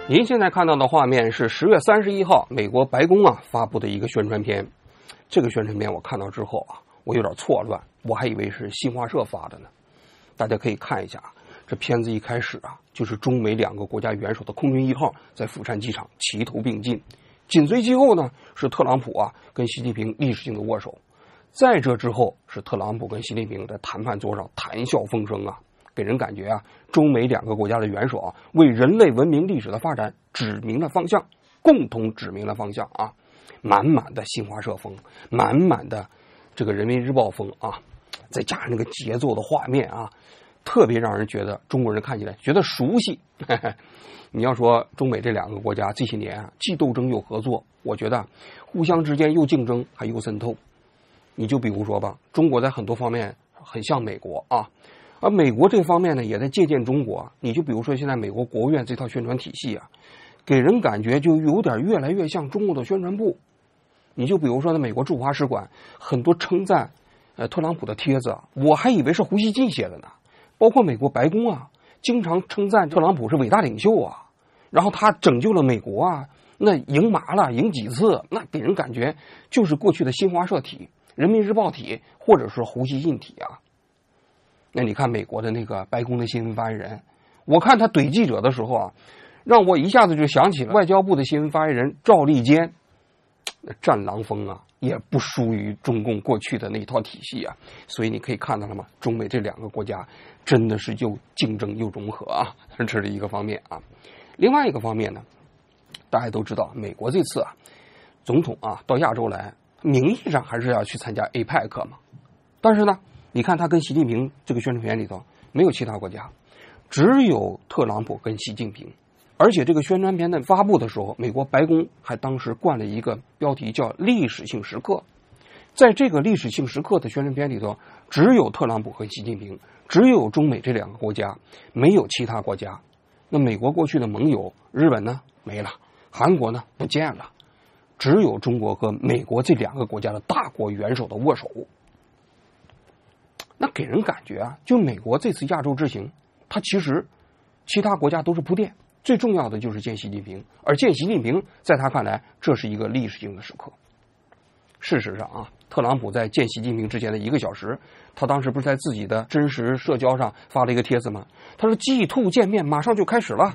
您现在看到的画面是10月31号美国白宫发布的一个宣传片。这个宣传片我看到之后我有点错乱，我还以为是新华社发的呢。大家可以看一下，这片子一开始就是中美两个国家元首的空军一号在釜山机场齐头并进，紧随其后呢是特朗普跟习近平历史性的握手，在这之后是特朗普跟习近平在谈判桌上谈笑风生给人感觉中美两个国家的元首为人类文明历史的发展指明了方向，共同指明了方向满满的新华社风，满满的这个人民日报风再加上那个节奏的画面特别让人觉得中国人看起来觉得熟悉。你要说中美这两个国家这些年既斗争又合作，我觉得互相之间又竞争还又渗透。你就比如说吧，中国在很多方面很像美国而美国这方面呢也在借鉴中国。你就比如说现在美国国务院这套宣传体系给人感觉就有点越来越像中国的宣传部。你就比如说呢，美国驻华使馆很多称赞特朗普的帖子我还以为是胡锡进写的呢。包括美国白宫经常称赞特朗普是伟大领袖然后他拯救了美国那赢麻了，赢几次，那给人感觉就是过去的新华社体、人民日报体，或者是胡锡进体那你看美国的那个白宫的新闻发言人，我看他怼记者的时候让我一下子就想起了外交部的新闻发言人赵立坚。战狼风也不输于中共过去的那一套体系所以你可以看到了吗？中美这两个国家真的是又竞争又融合这是一个方面另外一个方面呢，大家都知道美国这次总统到亚洲来，名义上还是要去参加 APEC 嘛，但是呢你看他跟习近平这个宣传片里头没有其他国家，只有特朗普跟习近平。而且这个宣传片的发布的时候，美国白宫还当时冠了一个标题叫历史性时刻。在这个历史性时刻的宣传片里头，只有特朗普和习近平，只有中美这两个国家，没有其他国家。那美国过去的盟友日本呢没了，韩国呢不见了，只有中国和美国这两个国家的大国元首的握手。那给人感觉就美国这次亚洲之行，它其实其他国家都是铺垫，最重要的就是见习近平，而见习近平在他看来这是一个历史性的时刻。事实上特朗普在见习近平之前的1个小时，他当时不是在自己的真实社交上发了一个帖子吗？他说 G2 见面马上就开始了。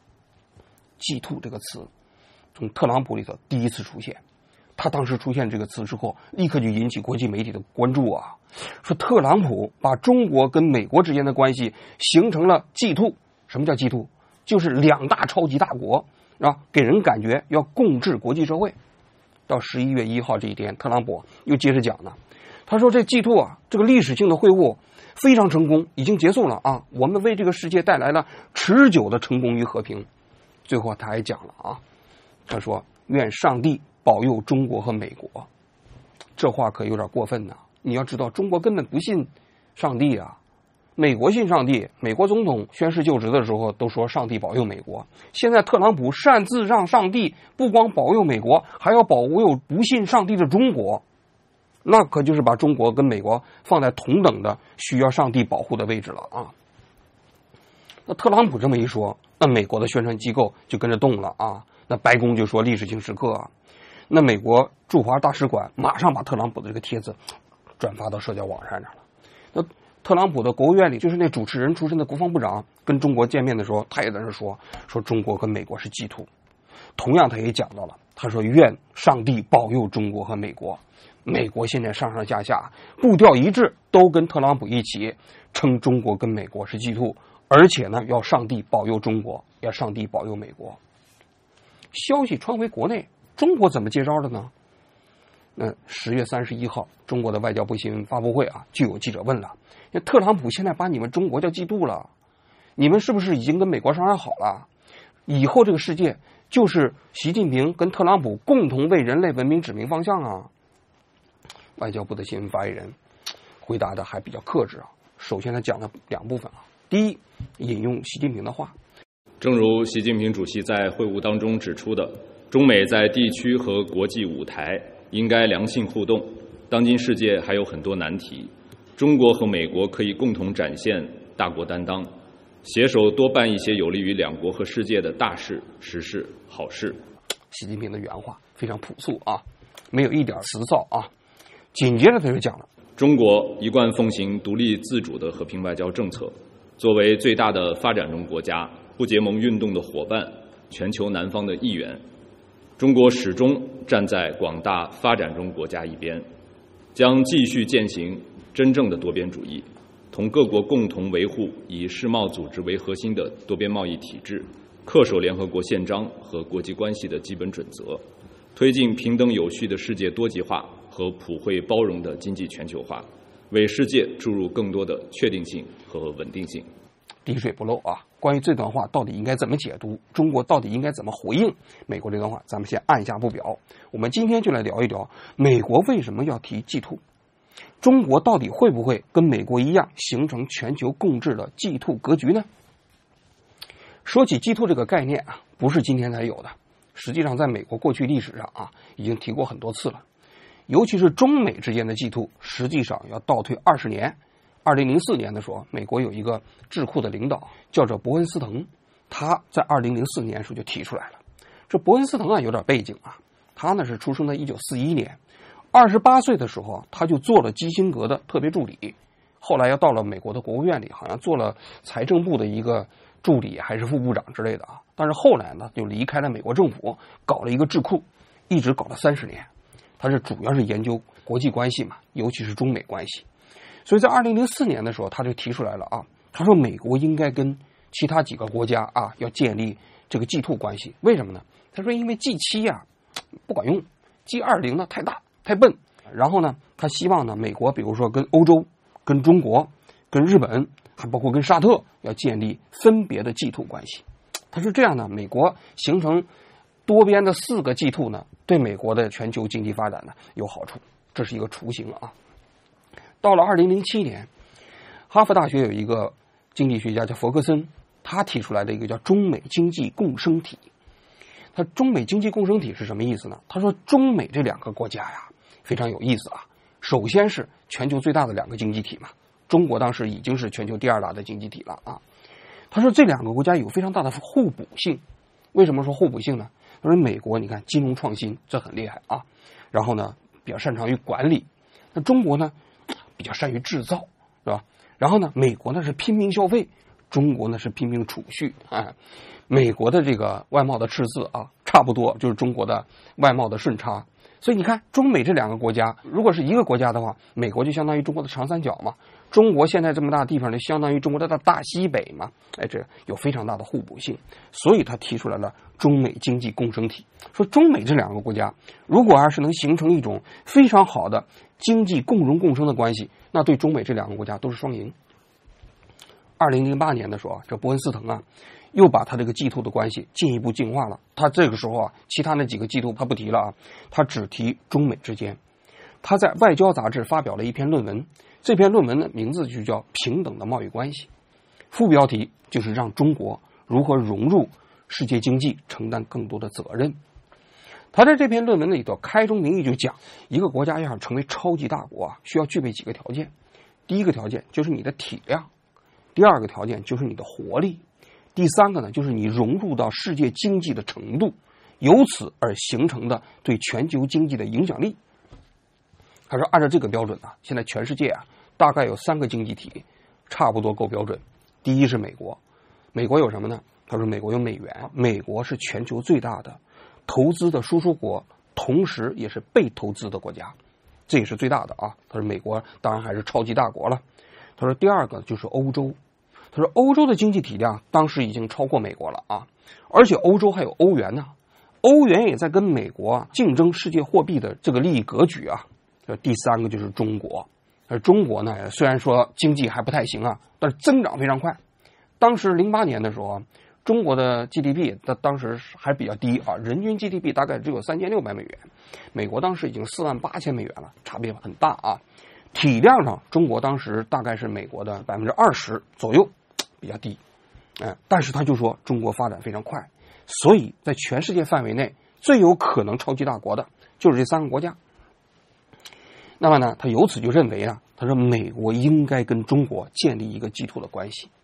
G2 这个词从特朗普里头第一次出现，他当时出现这个词之后立刻就引起国际媒体的关注说特朗普把中国跟美国之间的关系形成了 G2。 什么叫 G2？就是两大超级大国给人感觉要共治国际社会。到11月1号这一天，特朗普又接着讲呢，他说这 G2 这个历史性的会晤非常成功，已经结束了我们为这个世界带来了持久的成功与和平。最后他还讲了他说愿上帝保佑中国和美国。这话可有点过分呢。你要知道中国根本不信上帝美国信上帝，美国总统宣誓就职的时候都说上帝保佑美国。现在特朗普擅自让上帝不光保佑美国，还要保佑不信上帝的中国，那可就是把中国跟美国放在同等的需要上帝保护的位置了那特朗普这么一说，那美国的宣传机构就跟着动了那白宫就说历史性时刻那美国驻华大使馆马上把特朗普的这个帖子转发到社交网站上了。那特朗普的国务院里就是那主持人出身的国防部长跟中国见面的时候，他也在那说中国跟美国是G2。同样他也讲到了，他说愿上帝保佑中国和美国。美国现在上上下下步调一致，都跟特朗普一起称中国跟美国是G2，而且呢要上帝保佑中国，要上帝保佑美国。消息传回国内，中国怎么接招的呢？那10月31号，中国的外交部新闻发布会就有记者问了，特朗普现在把你们中国叫G2了，你们是不是已经跟美国商量好了，以后这个世界就是习近平跟特朗普共同为人类文明指明方向外交部的新闻发言人回答的还比较克制首先他讲了2部分第一，引用习近平的话， 正如习近平主席在会晤当中指出的，中美在地区和国际舞台应该良性互动。当今世界还有很多难题，中国和美国可以共同展现大国担当， 携手多办一些有利于两国和世界的大事、实事、好事。 习近平的原话非常朴素啊，没有一点辞藻啊。紧接着他就讲了， 中国一贯奉行独立自主的和平外交政策，作为最大的发展中国家、不结盟运动的伙伴、全球南方的一员，中国始终站在广大发展中国家一边，将继续践行真正的多边主义，同各国共同维护以世贸组织为核心的多边贸易体制，恪守联合国宪章和国际关系的基本准则，推进平等有序的世界多极化和普惠包容的经济全球化，为世界注入更多的确定性和稳定性。 滴水不漏啊！关于这段话到底应该怎么解读，中国到底应该怎么回应美国这段话，咱们先按下不表。我们今天就来聊一聊美国为什么要提 G2， 中国到底会不会跟美国一样形成全球共治的 G2 格局呢？说起 G2 这个概念啊，不是今天才有的，实际上在美国过去历史上啊已经提过很多次了。尤其是中美之间的 G2， 实际上要倒退20年。2004年的时候，美国有一个智库的领导叫做伯恩斯滕，他在2004年时候就提出来了。这伯恩斯滕啊有点背景啊，他呢是出生在1941年，28岁的时候他就做了基辛格的特别助理，后来又到了美国的国务院里，好像做了财政部的一个助理还是副部长之类的啊。但是后来呢就离开了美国政府，搞了一个智库，一直搞了30年。他是主要是研究国际关系嘛，尤其是中美关系。所以在2004年的时候，他就提出来了啊，他说美国应该跟其他几个国家啊要建立这个 G2 关系。为什么呢？他说因为 G7 啊不管用， G20 呢太大太笨。然后呢，他希望呢美国比如说跟欧洲、跟中国、跟日本，还包括跟沙特要建立分别的 G2 关系。他说这样呢，美国形成多边的4个 G2 呢，对美国的全球经济发展呢有好处，这是一个雏形啊。到了2007年，哈佛大学有一个经济学家叫弗格森，他提出来的一个叫中美经济共生体。他中美经济共生体是什么意思呢？他说中美这2个国家呀非常有意思啊。首先是全球最大的2个经济体嘛，中国当时已经是全球第2大的经济体了啊。他说这2个国家有非常大的互补性。为什么说互补性呢？他说美国你看金融创新这很厉害啊，然后呢比较擅长于管理，那中国呢比较善于制造，是吧？然后呢，美国呢是拼命消费，中国呢是拼命储蓄啊。美国的这个外贸的赤字啊，差不多就是中国的外贸的顺差。所以你看，中美这2个国家，如果是一个国家的话，美国就相当于中国的长三角嘛，中国现在这么大的地方呢，相当于中国的大西北嘛，哎，这有非常大的互补性。所以他提出来了中美经济共生体，说中美这2个国家，如果要是能形成一种非常好的经济共荣共生的关系，那对中美这2个国家都是双赢。2008年的时候，这伯恩斯滕啊又把他这个 G2 的关系进一步净化了。他这个时候啊，其他那几个 G2 他不提了啊，他只提中美之间。他在外交杂志发表了一篇论文，这篇论文的名字就叫《平等的贸易关系》，副标题就是让中国如何融入世界经济，承担更多的责任。他在这篇论文里头开宗明义就讲，一个国家要想成为超级大国啊，需要具备几个条件。第一个条件就是你的体量，第2个条件就是你的活力，第3个呢就是你融入到世界经济的程度，由此而形成的对全球经济的影响力。他说按照这个标准啊，现在全世界啊大概有3个经济体差不多够标准。第一是美国，美国有什么呢？他说美国有美元，美国是全球最大的投资的输出国，同时也是被投资的国家，这也是最大的啊。他说美国当然还是超级大国了。他说第2个就是欧洲，他说欧洲的经济体量当时已经超过美国了啊，而且欧洲还有欧元呢，欧元也在跟美国竞争世界货币的这个利益格局啊。第3个就是中国，而中国呢虽然说经济还不太行啊，但是增长非常快。当时08年的时候，中国的 GDP 当时还比较低啊，人均 GDP 大概只有3600美元，美国当时已经48000美元了，差别很大啊。体量上，中国当时大概是美国的20%左右，比较低。但是他就说中国发展非常快，所以在全世界范围内最有可能超级大国的就是这3个国家。那么呢，他由此就认为啊，他说美国应该跟中国建立一个G2的关系。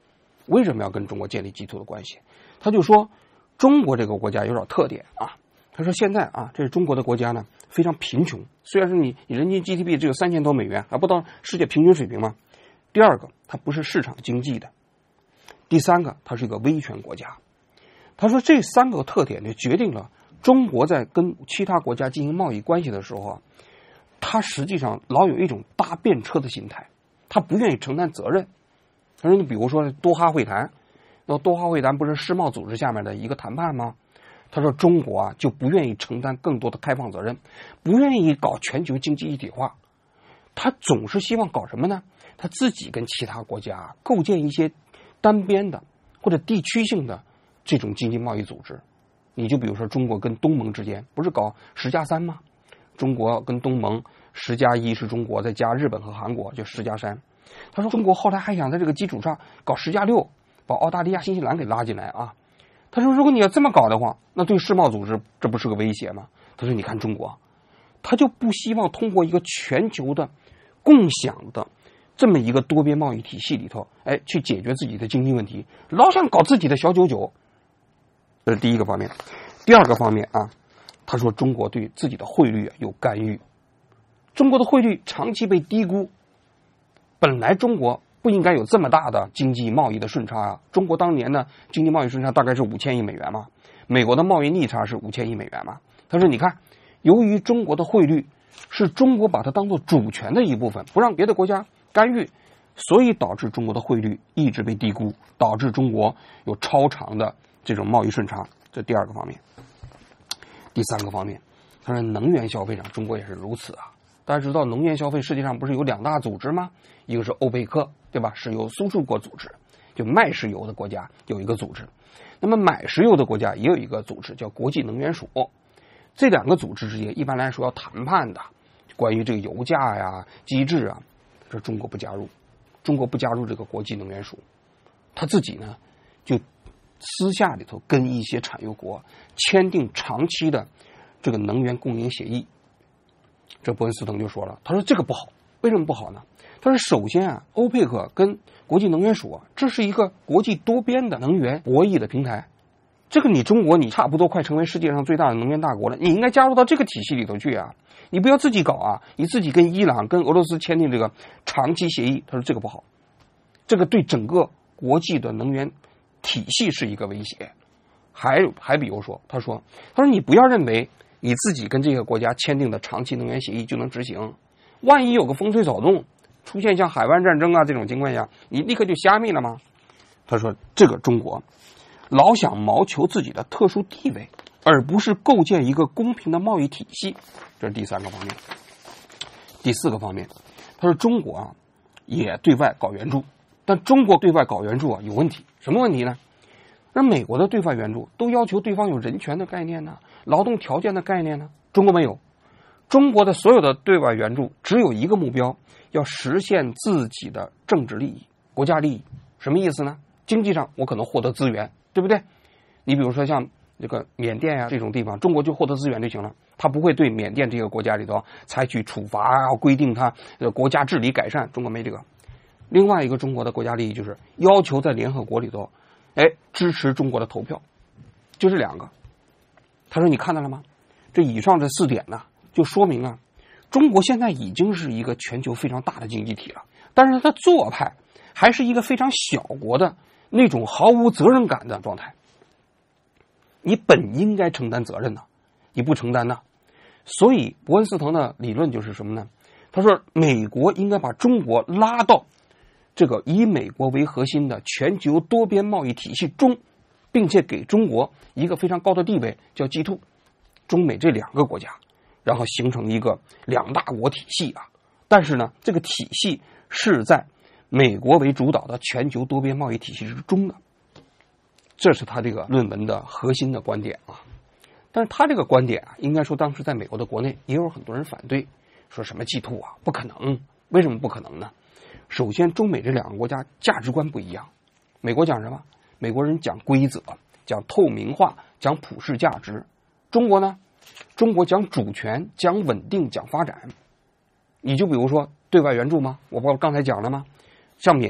为什么要跟中国建立 G2 的关系？他就说中国这个国家有点特点啊。他说现在啊，这是中国的国家呢非常贫穷，虽然是你人均 GDP 只有3000多美元，还不到世界平均水平嘛。第二个，它不是市场经济的。第三个，它是一个威权国家。他说这3个特点就决定了中国在跟其他国家进行贸易关系的时候啊，他实际上老有一种搭便车的心态，他不愿意承担责任。他说你比如说多哈会谈，那多哈会谈不是世贸组织下面的一个谈判吗？他说中国啊就不愿意承担更多的开放责任，不愿意搞全球经济一体化，他总是希望搞什么呢？他自己跟其他国家构建一些单边的或者地区性的这种经济贸易组织。你就比如说中国跟东盟之间不是搞10+3吗？中国跟东盟10+1是中国，再加日本和韩国就10+3。他说中国后来还想在这个基础上搞10+6，把澳大利亚、新西兰给拉进来啊。他说如果你要这么搞的话，那对世贸组织这不是个威胁吗？他说你看中国，他就不希望通过一个全球的共享的这么一个多边贸易体系里头，去解决自己的经济问题，老想搞自己的小九九。这是第一个方面。第二个方面啊，他说中国对自己的汇率有干预，中国的汇率长期被低估，本来中国不应该有这么大的经济贸易的顺差啊。中国当年呢经济贸易顺差大概是5000亿美元嘛，美国的贸易逆差是5000亿美元嘛。他说你看，由于中国的汇率是中国把它当做主权的一部分，不让别的国家干预，所以导致中国的汇率一直被低估，导致中国有超长的这种贸易顺差。这第二个方面。第三个方面，他说能源消费上中国也是如此啊。大家知道能源消费世界上不是有2大组织吗？一个是欧佩克，对吧？石油输出国组织，就卖石油的国家有一个组织，那么买石油的国家也有一个组织叫国际能源署。这2个组织之间一般来说要谈判的，关于这个油价呀、机制啊，这中国不加入，中国不加入这个国际能源署，他自己呢就私下里头跟一些产油国签订长期的这个能源供应协议。这伯恩斯滕就说了，他说这个不好。为什么不好呢？他说首先啊，欧佩克跟国际能源署啊，这是一个国际多边的能源博弈的平台，这个你中国你差不多快成为世界上最大的能源大国了，你应该加入到这个体系里头去啊，你不要自己搞啊，你自己跟伊朗跟俄罗斯签订这个长期协议。他说这个不好，这个对整个国际的能源体系是一个威胁。还比如说他说你不要认为你自己跟这个国家签订的长期能源协议就能执行，万一有个风吹草动，出现像海湾战争啊这种情况下，你立刻就瞎灭了吗？他说这个中国老想谋求自己的特殊地位，而不是构建一个公平的贸易体系。这是第三个方面。第四个方面，他说中国啊也对外搞援助，但中国对外搞援助啊有问题。什么问题呢？那美国的对外援助都要求对方有人权的概念呢，劳动条件的概念呢，中国没有。中国的所有的对外援助只有一个目标，要实现自己的政治利益、国家利益。什么意思呢？经济上我可能获得资源，对不对？你比如说像这个缅甸啊这种地方，中国就获得资源就行了，他不会对缅甸这个国家里头采取处罚啊，规定他国家治理改善，中国没这个。另外一个中国的国家利益就是要求在联合国里头支持中国的投票，就这2个。他说你看到了吗？这以上这4点呢，就说明啊，中国现在已经是一个全球非常大的经济体了，但是它做派还是一个非常小国的那种毫无责任感的状态。你本应该承担责任呢，你不承担呢。所以伯恩斯滕的理论就是什么呢？他说美国应该把中国拉到这个以美国为核心的全球多边贸易体系中，并且给中国一个非常高的地位，叫 G2， 中美这2个国家，然后形成一个2大国体系啊。但是呢，这个体系是在美国为主导的全球多边贸易体系之中的。这是他这个论文的核心的观点啊。但是他这个观点啊，应该说当时在美国的国内也有很多人反对，说什么 G2 啊，不可能。为什么不可能呢？首先中美这2个国家价值观不一样。美国讲什么？美国人讲规则，讲透明化，讲普世价值。中国呢？中国讲主权，讲稳定，讲发展。你就比如说对外援助吗？我不刚才讲了吗？像缅甸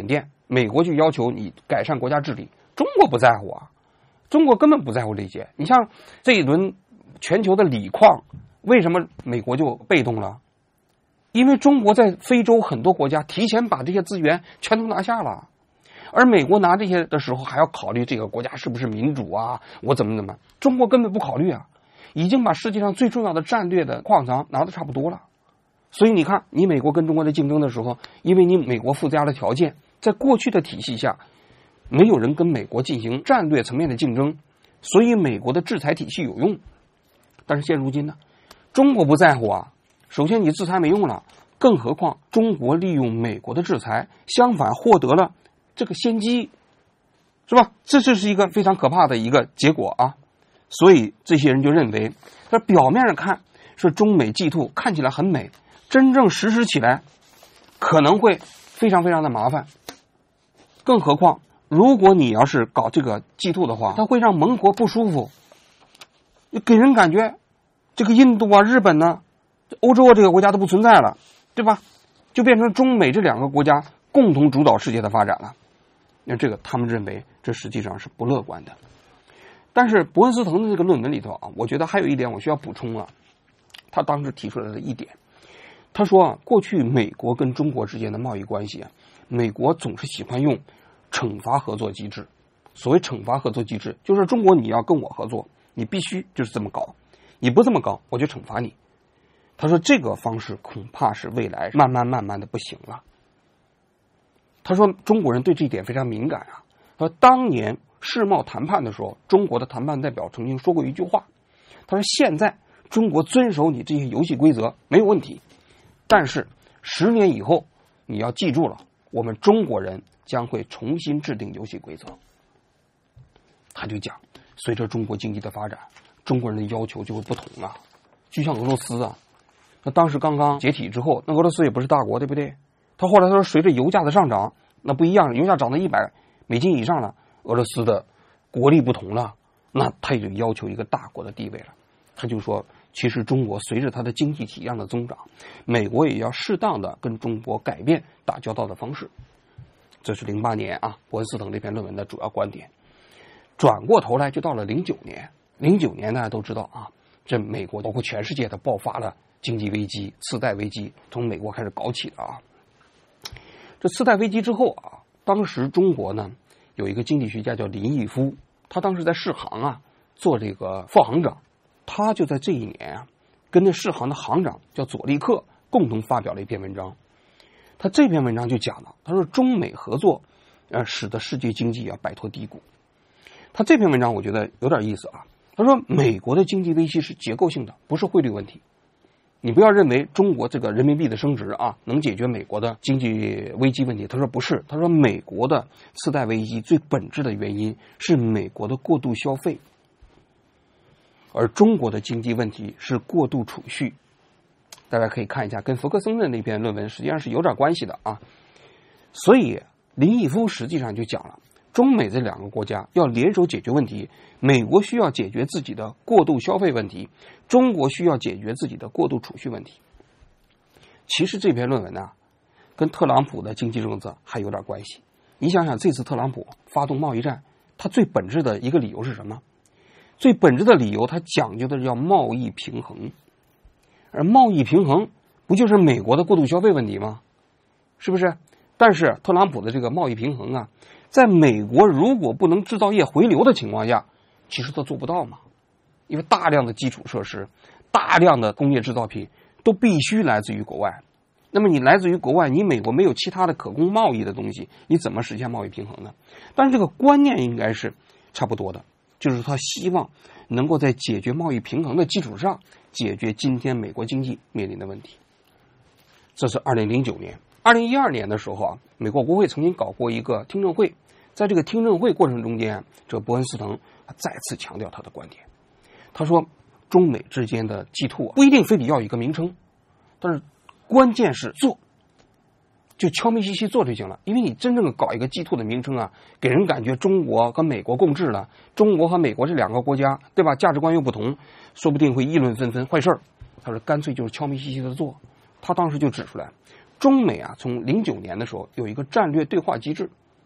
美国就要求你改善国家治理，中国不在乎啊，中国根本不在乎这些。你像这一轮全球的锂矿，为什么美国就被动了？因为中国在非洲很多国家提前把这些资源全都拿下了，而美国拿这些的时候还要考虑这个国家是不是民主啊，我怎么，中国根本不考虑啊，已经把世界上最重要的战略的矿藏拿得差不多了。所以你看，你美国跟中国的竞争的时候，因为你美国附加的条件，在过去的体系下，没有人跟美国进行战略层面的竞争，所以美国的制裁体系有用。但是现如今呢，中国不在乎啊，首先你制裁没用了，更何况中国利用美国的制裁，相反获得了这个先机，是吧？这是一个非常可怕的一个结果啊！所以这些人就认为，在表面上看是中美G two看起来很美，真正实施起来可能会非常非常的麻烦。更何况，如果你要是搞这个G two的话，它会让盟国不舒服，给人感觉这个印度啊、日本呢、欧洲啊这个国家都不存在了，对吧？就变成中美这两个国家共同主导世界的发展了。那这个他们认为这实际上是不乐观的。但是伯恩斯滕的这个论文里头啊，我觉得还有一点我需要补充啊。他当时提出来的一点，他说啊，过去美国跟中国之间的贸易关系啊，美国总是喜欢用惩罚合作机制。所谓惩罚合作机制，就是中国你要跟我合作，你必须就是这么搞，你不这么搞，我就惩罚你。他说这个方式恐怕是未来慢慢的不行了。他说中国人对这一点非常敏感啊。他说当年世贸谈判的时候，中国的谈判代表曾经说过一句话，他说现在中国遵守你这些游戏规则没有问题，但是10年以后你要记住了，我们中国人将会重新制定游戏规则。他就讲，随着中国经济的发展，中国人的要求就会不同啊。就像俄罗斯啊，那当时刚刚解体之后，那俄罗斯也不是大国，对不对？他后来他说随着油价的上涨，那不一样，油价涨到$100以上了，俄罗斯的国力不同了，那他也就要求一个大国的地位了。他就说，其实中国随着它的经济体量的增长，美国也要适当的跟中国改变打交道的方式。这是08年啊，伯恩斯滕这篇论文的主要观点。转过头来就到了09年，09年大家都知道啊，这美国包括全世界的爆发了经济危机、次贷危机，从美国开始搞起的啊。这次贷危机之后啊，当时中国呢有一个经济学家叫林毅夫，他当时在世行啊做这个副行长，他就在这一年啊，跟那世行的行长叫佐利克共同发表了一篇文章。他这篇文章就讲了，他说中美合作，使得世界经济啊摆脱低谷。他这篇文章我觉得有点意思啊。他说美国的经济危机是结构性的，不是汇率问题。你不要认为中国这个人民币的升值啊能解决美国的经济危机问题。他说不是，他说美国的次贷危机最本质的原因是美国的过度消费，而中国的经济问题是过度储蓄。大家可以看一下，跟福克森的那篇论文实际上是有点关系的啊。所以林毅夫实际上就讲了，中美这两个国家要联手解决问题，美国需要解决自己的过度消费问题，中国需要解决自己的过度储蓄问题。其实这篇论文呢，跟特朗普的经济政策还有点关系。你想想，这次特朗普发动贸易战，他最本质的一个理由是什么？最本质的理由，他讲究的叫贸易平衡。而贸易平衡不就是美国的过度消费问题吗？是不是？但是特朗普的这个贸易平衡啊，在美国如果不能制造业回流的情况下，其实他做不到嘛。因为大量的基础设施、大量的工业制造品都必须来自于国外。那么你来自于国外，你美国没有其他的可供贸易的东西，你怎么实现贸易平衡呢？但是这个观念应该是差不多的，就是他希望能够在解决贸易平衡的基础上，解决今天美国经济面临的问题。这是2009年。2012年的时候啊，美国国会曾经搞过一个听证会，在这个听证会过程中间，这个伯恩斯滕再次强调他的观点。他说，中美之间的G2不一定非得要一个名称，但是关键是做，就悄咪兮兮做就行了。因为你真正搞一个G2的名称啊，给人感觉中国跟美国共治了，中国和美国这两个国家，对吧？价值观又不同，说不定会议论纷纷，坏事儿。他说干脆就是悄咪兮兮的做。他当时就指出来，中美啊，从09年的时候有一个战略对话机制，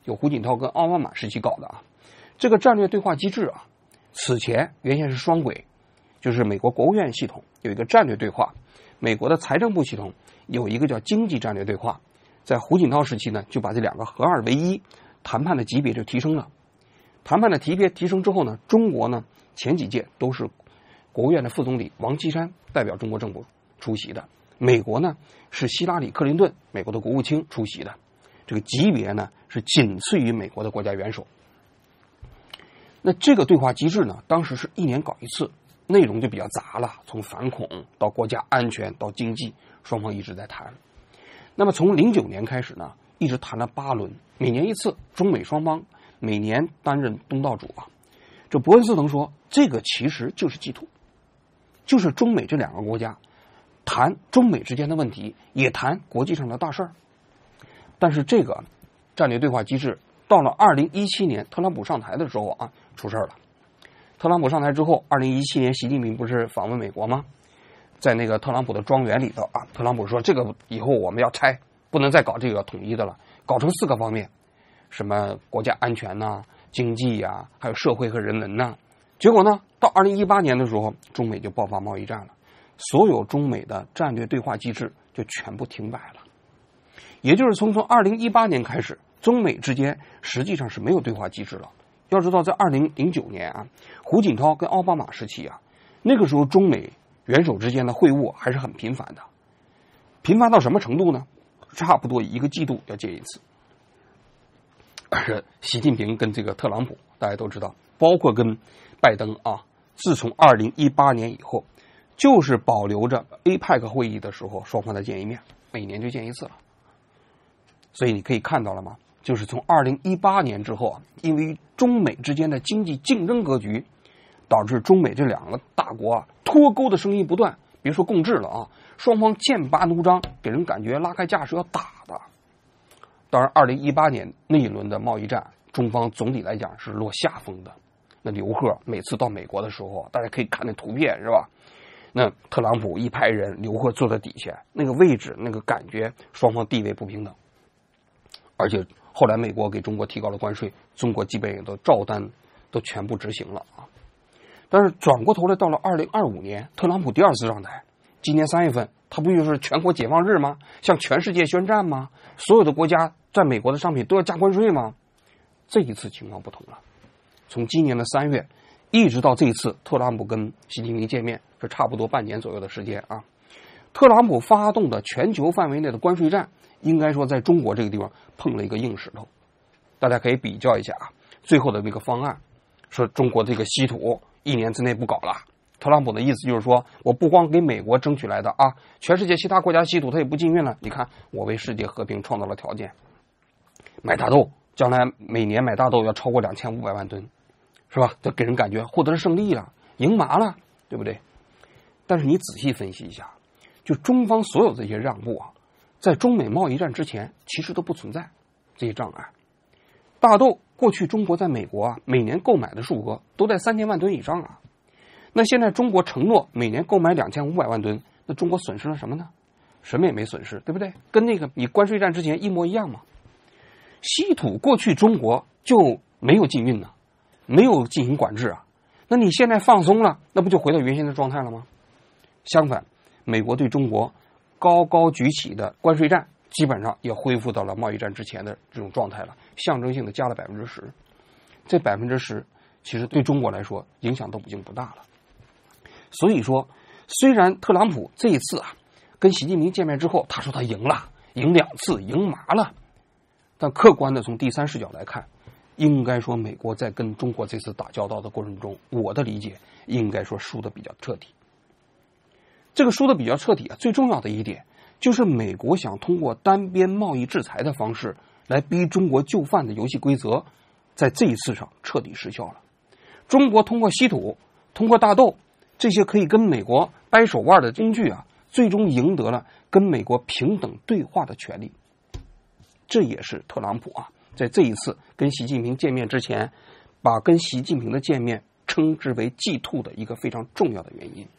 有胡锦涛跟奥巴马时期搞的啊。这个战略对话机制啊，此前原先是双轨，就是美国国务院系统有一个战略对话，美国的财政部系统有一个叫经济战略对话。在胡锦涛时期呢，就把这两个合二为一，谈判的级别就提升了。谈判的级别提升之后呢，中国呢前几届都是国务院的副总理王岐山代表中国政府出席的，美国呢是希拉里·克林顿美国的国务卿出席的，这个级别呢是仅次于美国的国家元首。那这个对话机制呢，当时是1年搞一次，内容就比较杂了，从反恐到国家安全到经济，双方一直在谈。那么从09年开始呢，一直谈了8轮，每年一次，中美双方每年担任东道主啊。这伯恩斯滕说，这个其实就是 G2， 就是中美这两个国家谈中美之间的问题，也谈国际上的大事儿。但是这个战略对话机制到了2017年特朗普上台的时候啊，出事了。特朗普上台之后，2017年习近平不是访问美国吗？在那个特朗普的庄园里头啊，特朗普说这个以后我们要拆，不能再搞这个统一的了，搞成4个方面，什么国家安全呐、经济呀、还有社会和人文呐。结果呢，到2018年的时候，中美就爆发贸易战了，所有中美的战略对话机制就全部停摆了。也就是从2018年开始，中美之间实际上是没有对话机制了。要知道，在2009年啊，胡锦涛跟奥巴马时期啊，那个时候中美元首之间的会晤还是很频繁的，频繁到什么程度呢？差不多1个季度要见一次。而习近平跟这个特朗普，大家都知道，包括跟拜登啊，自从2018年以后，就是保留着 APEC 会议的时候双方再见一面，每年就见一次了。所以你可以看到了吗？就是从2018年之后啊，因为中美之间的经济竞争格局，导致中美这两个大国啊脱钩的声音不断，别说共治了啊，双方剑拔弩张，给人感觉拉开架是要打的。当然2018年那一轮的贸易战，中方总体来讲是落下风的。那刘鹤每次到美国的时候，大家可以看那图片是吧？那特朗普一排人，刘鹤坐在底下，那个位置那个感觉，双方地位不平等。而且后来美国给中国提高了关税，中国基本也都照单都全部执行了啊。但是转过头来到了2025年，特朗普第2次上台，今年3月份，他不就是全国解放日吗？向全世界宣战吗？所有的国家在美国的商品都要加关税吗？这一次情况不同了，从今年的3月一直到这一次特朗普跟习近平见面，是差不多半年左右的时间啊。特朗普发动的全球范围内的关税战，应该说在中国这个地方碰了一个硬石头。大家可以比较一下啊，最后的那个方案说中国这个稀土1年之内不搞了，特朗普的意思就是说，我不光给美国争取来的啊，全世界其他国家稀土他也不禁运了。你看，我为世界和平创造了条件。买大豆，将来每年买大豆要超过2500万吨，是吧？这给人感觉获得了胜利了，赢麻了，对不对？但是你仔细分析一下，就中方所有这些让步啊，在中美贸易战之前其实都不存在这些障碍。大豆过去中国在美国啊，每年购买的数额都在3000万吨以上啊。那现在中国承诺每年购买2500万吨，那中国损失了什么呢？什么也没损失，对不对？跟那个你关税战之前一模一样嘛。稀土过去中国就没有禁运呢，没有进行管制啊。那你现在放松了，那不就回到原先的状态了吗？相反，美国对中国高高举起的关税战，基本上也恢复到了贸易战之前的这种状态了，象征性的加了10%。这10%其实对中国来说影响都已经不大了。所以说，虽然特朗普这一次啊跟习近平见面之后，他说他赢了，赢2次，赢麻了，但客观的从第三视角来看，应该说美国在跟中国这次打交道的过程中，我的理解应该说输得比较彻底。这个输得比较彻底啊，最重要的一点就是美国想通过单边贸易制裁的方式来逼中国就范的游戏规则，在这一次上彻底失效了。中国通过稀土，通过大豆这些可以跟美国掰手腕的工具啊，最终赢得了跟美国平等对话的权利。这也是特朗普啊在这一次跟习近平见面之前，把跟习近平的见面称之为 G2 的一个非常重要的原因。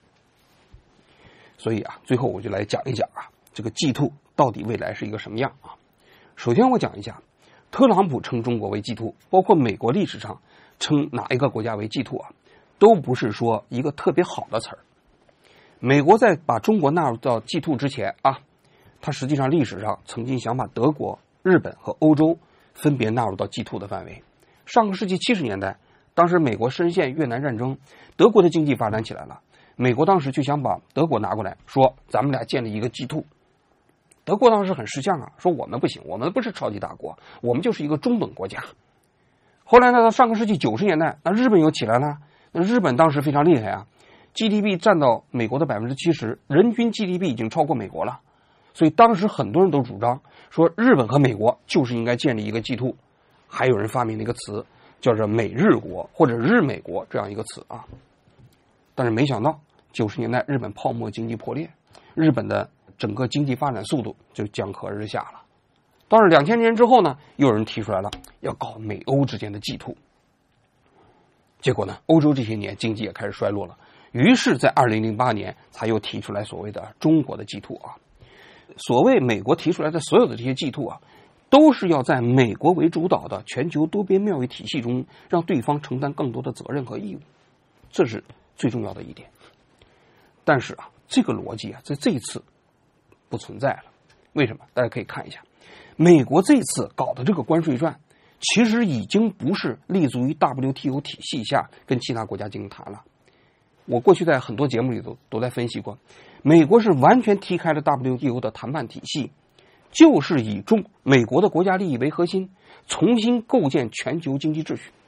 所以啊，最后我就来讲一讲啊，这个 G2 到底未来是一个什么样啊？首先我讲一下， 特朗普称中国为 G2， 包括美国历史上称哪一个国家为 G2 啊，都不是说一个特别好的词儿。美国在把中国纳入到 G2 之前啊，它实际上历史上曾经想把德国、日本和欧洲分别纳入到 G2 的范围。上个世纪70年代，当时美国深陷越南战争，德国的经济发展起来了，美国当时就想把德国拿过来，说咱们俩建立一个 G2。德国当时很识相啊，说我们不行，我们不是超级大国，我们就是一个中等国家。后来呢，到上个世纪90年代，那日本又起来了，那日本当时非常厉害啊， GDP 占到美国的 70%， 人均 GDP 已经超过美国了。所以当时很多人都主张说日本和美国就是应该建立一个 G2， 还有人发明了一个词叫做美日国或者日美国这样一个词啊。但是没想到90年代日本泡沫经济破裂，日本的整个经济发展速度就江河日下了。到了2000年之后呢，又有人提出来了要搞美欧之间的 G2， 结果呢，欧洲这些年经济也开始衰落了，于是在2008年才又提出来所谓的中国的 G2 啊。所谓美国提出来的所有的这些 G2 啊，都是要在美国为主导的全球多边贸易体系中让对方承担更多的责任和义务，这是最重要的一点。但是啊，这个逻辑啊，在这一次不存在了。为什么？大家可以看一下，美国这次搞的这个关税战，其实已经不是立足于 WTO 体系下跟其他国家进行谈了。我过去在很多节目里都在分析过，美国是完全踢开了 WTO 的谈判体系，就是以美国的国家利益为核心，重新构建全球经济秩序。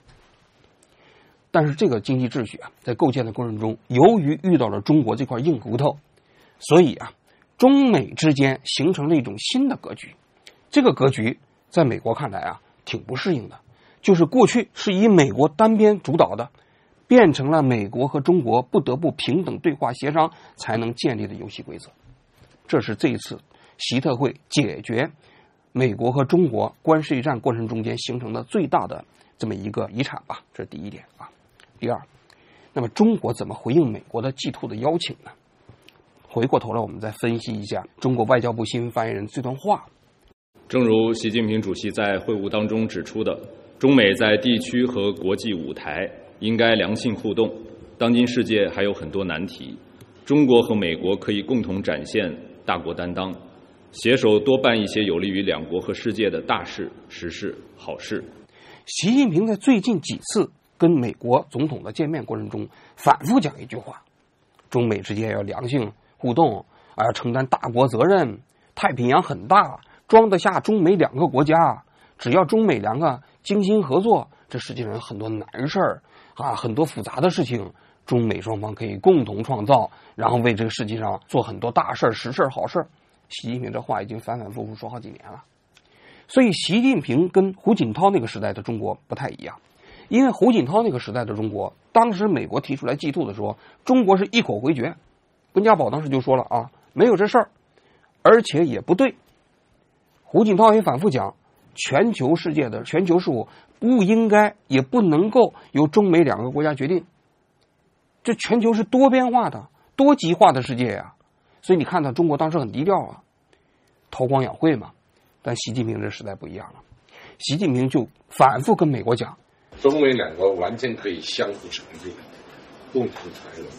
但是这个经济秩序啊，在构建的过程中，由于遇到了中国这块硬骨头，所以啊，中美之间形成了一种新的格局。这个格局在美国看来啊，挺不适应的，就是过去是以美国单边主导的，变成了美国和中国不得不平等对话协商才能建立的游戏规则。这是这一次习特会解决美国和中国关税战过程中间形成的最大的这么一个遗产吧，这是第一点啊。第二，那么中国怎么回应美国的 G2 的邀请呢？回过头来，我们再分析一下中国外交部新闻发言人这段话。 正如习近平主席在会晤当中指出的，中美在地区和国际舞台应该良性互动。当今世界还有很多难题，中国和美国可以共同展现大国担当，携手多办一些有利于两国和世界的大事、实事、好事。 习近平在最近几次跟美国总统的见面过程中，反复讲一句话：中美之间要良性互动，要承担大国责任。太平洋很大，装得下中美两个国家。只要中美两个精心合作，这世界上有很多难事儿啊，很多复杂的事情，中美双方可以共同创造，然后为这个世界上做很多大事儿、实事儿、好事儿。习近平这话已经反反复复说好几年了。所以习近平跟胡锦涛那个时代的中国不太一样，因为胡锦涛那个时代的中国，当时美国提出来 G2 的时候，中国是一口回绝。温家宝当时就说了啊，没有这事儿，而且也不对。胡锦涛也反复讲，全球世界的全球事务不应该也不能够由中美两个国家决定，这全球是多边化的、多极化的世界呀。所以你看到中国当时很低调啊，韬光养晦嘛。但习近平这时代不一样了，习近平就反复跟美国讲， 中美两国完全可以相互成就，共同繁荣。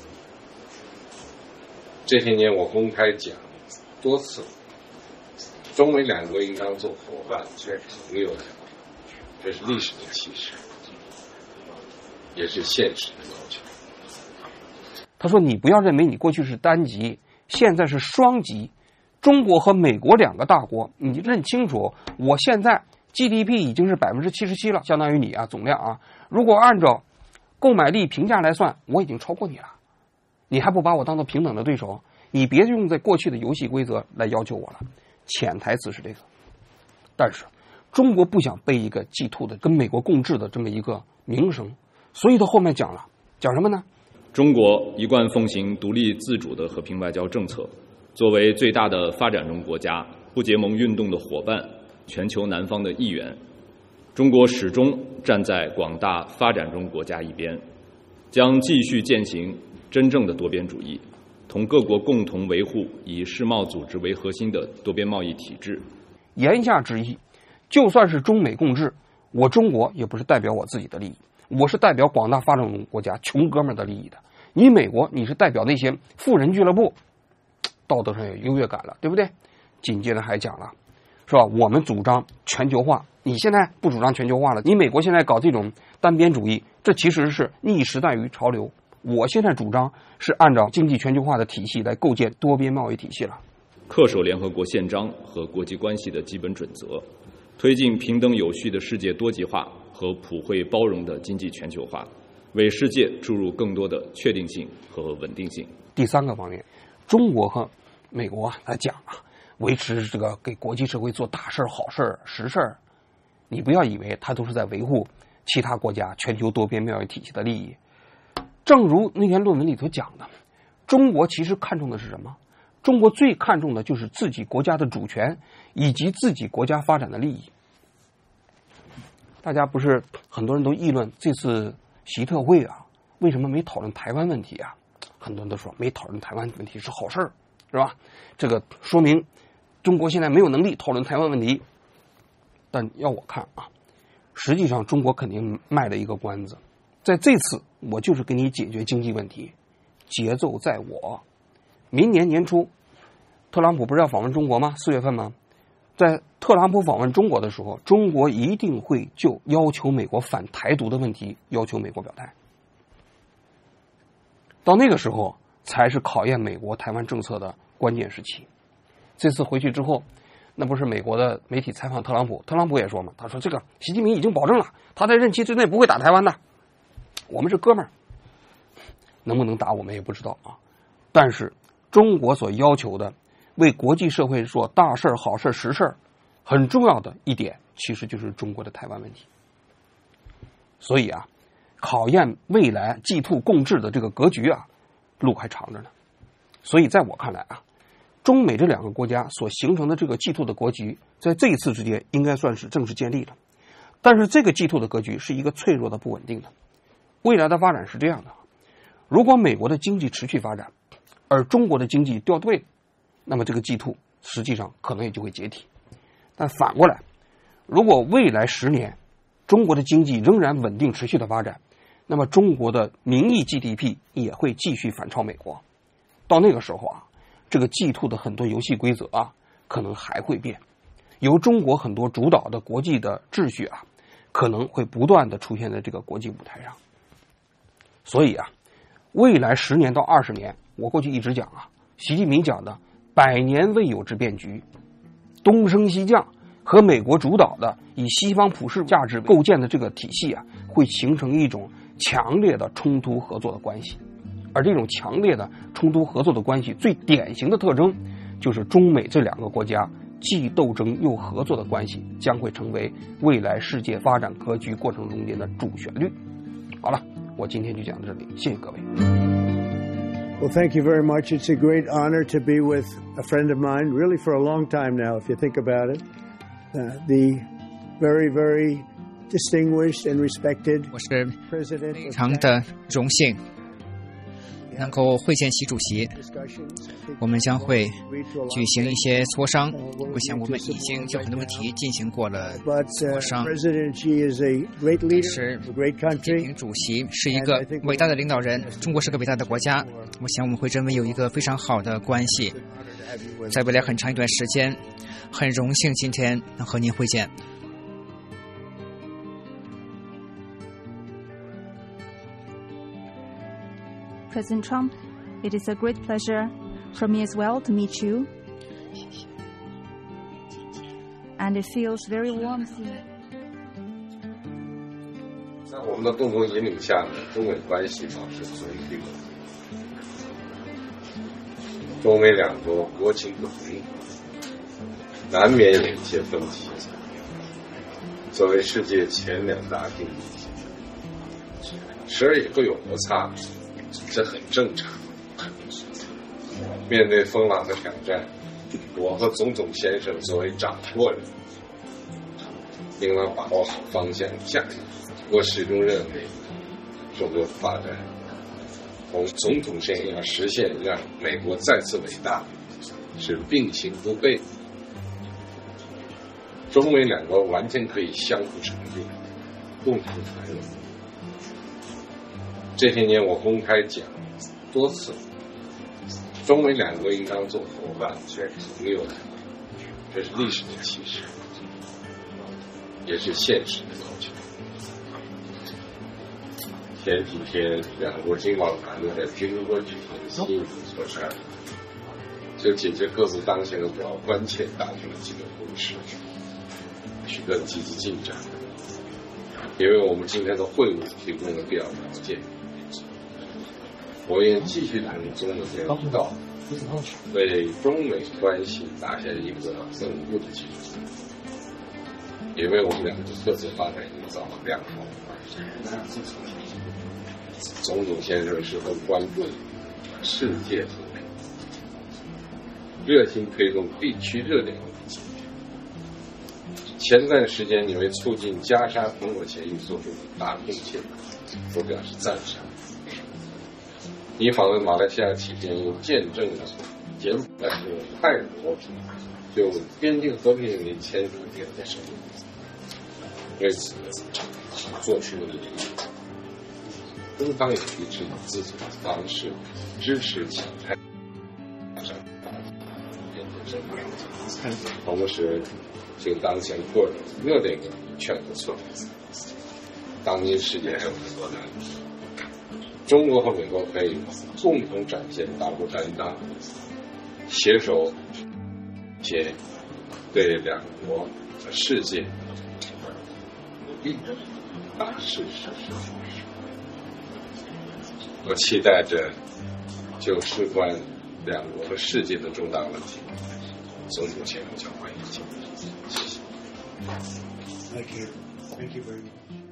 这些年我公开讲多次，中美两国应当做伙伴、做朋友的，这是历史的启示，也是现实的要求。 他说你不要认为你过去是单极，现在是双极。中国和美国两个大国，你认清楚，我现在 GDP 已经是 77% 了，相当于你啊总量啊。如果按照购买力评价来算，我已经超过你了。你还不把我当做平等的对手？你别用在过去的游戏规则来要求我了。潜台词是这个。但是中国不想背一个 G2 的跟美国共治的这么一个名声，所以他后面讲什么呢？ 中国一贯奉行独立自主的和平外交政策。作为最大的发展中国家、不结盟运动的伙伴、全球南方的一员，中国始终站在广大发展中国家一边，将继续践行真正的多边主义，同各国共同维护以世贸组织为核心的多边贸易体制。 言下之意， 就算是中美共治，我中国也不是代表我自己的利益，我是代表广大发展中国家穷哥们儿的利益的。你美国，你是代表那些富人俱乐部，道德上有优越感了，对不对？紧接着还讲了，是吧？我们主张全球化，你现在不主张全球化了，你美国现在搞这种单边主义，这其实是逆时代于潮流。我现在主张是按照经济全球化的体系来构建多边贸易体系了。 恪守联合国宪章和国际关系的基本准则，推进平等有序的世界多极化和普惠包容的经济全球化，为世界注入更多的确定性和稳定性。 第三个方面，中国和美国来讲啊，维持这个给国际社会做大事好事实事，你不要以为他都是在维护其他国家全球多边贸易体系的利益。正如那篇论文里头讲的，中国其实看重的是什么？中国最看重的就是自己国家的主权以及自己国家发展的利益。大家不是很多人都议论这次习特会啊，为什么没讨论台湾问题啊？很多人都说没讨论台湾问题是好事儿，是吧？这个说明中国现在没有能力讨论台湾问题。但要我看啊，实际上中国肯定卖了一个关子，在这次我就是给你解决经济问题，节奏在我。明年年初，特朗普不是要访问中国吗？4月份吗？在特朗普访问中国的时候，中国一定会就要求美国反台独的问题要求美国表态。到那个时候才是考验美国台湾政策的关键时期。这次回去之后，那不是美国的媒体采访特朗普，特朗普也说嘛，他说这个习近平已经保证了，他在任期之内不会打台湾的，我们是哥们儿，能不能打我们也不知道啊。但是中国所要求的为国际社会做大事好事实事，很重要的一点其实就是中国的台湾问题。所以啊，考验未来G2共治的这个格局啊，路还长着呢。所以在我看来啊，中美这两个国家所形成的这个G2的格局，在这一次之间应该算是正式建立了。但是这个G2的格局是一个脆弱的、不稳定的。未来的发展是这样的：如果美国的经济持续发展，而中国的经济掉队，那么这个G2实际上可能也就会解体。但反过来，如果未来10年中国的经济仍然稳定持续的发展，那么中国的名义 GDP 也会继续反超美国。到那个时候啊，这个G2的很多游戏规则啊，可能还会变，由中国很多主导的国际的秩序啊，可能会不断的出现在这个国际舞台上。所以啊，未来10年到20年，我过去一直讲啊，习近平讲的100年未有之变局，东升西降和美国主导的以西方普世价值构建的这个体系啊，会形成一种强烈的冲突合作的关系。而这种强烈的冲突合作的关系最典型的特征，就是中美这两个国家既斗争又合作的关系将会成为未来世界发展格局过程中间的主旋律。好了，我今天就讲到这里，谢谢各位。 Well, thank you very much. It's a great honor to be with a friend of mine, really for a long time now, if you think about it. The very, very distinguished and respected president. 非常的荣幸能够会见习主席，我们将会举行一些磋商。我想我们已经就很多问题进行过了磋商。但是习近平主席是一个伟大的领导人，中国是个伟大的国家，我想我们会认为有一个非常好的关系。在未来很长一段时间，很荣幸今天能和您会见。 President Trump, it is a great pleasure for me as well to meet you. And it feels very warm. 在我们的共同引领下呢，中美关系保持稳定。中美两国国情不同，难免有一些分歧。作为世界前2大经济体，时而也会有摩擦。这很正常。面对风浪的挑战，我和总统先生作为掌舵人，应当把握好方向下一步。我始终认为，中国的发展，从总统先生要实现让美国再次伟大，是并行不悖。 中美两国完全可以相互成就，共同繁荣。这些年我公开讲多次，中美两国应当做伙伴、朋友的，这是历史的启示，也是现实的要求。前几天两国经贸团队在平壤举行的新磋商，就解决各自当前的主要关切达成了几个共识，取得积极进展，也为我们今天的会晤提供了必要条件。我愿继续努力中美之道，为中美关系打下一个稳固的基础，也为我们两国各自发展营造了良好的环境。总统先生十分关注世界和平，热心推动地区热点问题。前段时间你为促进加沙停火协议做出大贡献，我表示赞赏。你访问马来西亚期间，又见证了柬埔寨和泰国就边境和平领域签署联合声明，为此做出了努力。中方也提出自己的方式支持其泰同时就当前各种热点问题劝和促进。当今世界还有很多难题，中国和美国可以共同展现大国担当，携手且对两国和世界有利的大事实施。我期待着就事关两国和世界的重大问题，总统先生交换意见。谢谢。 Thank you very much.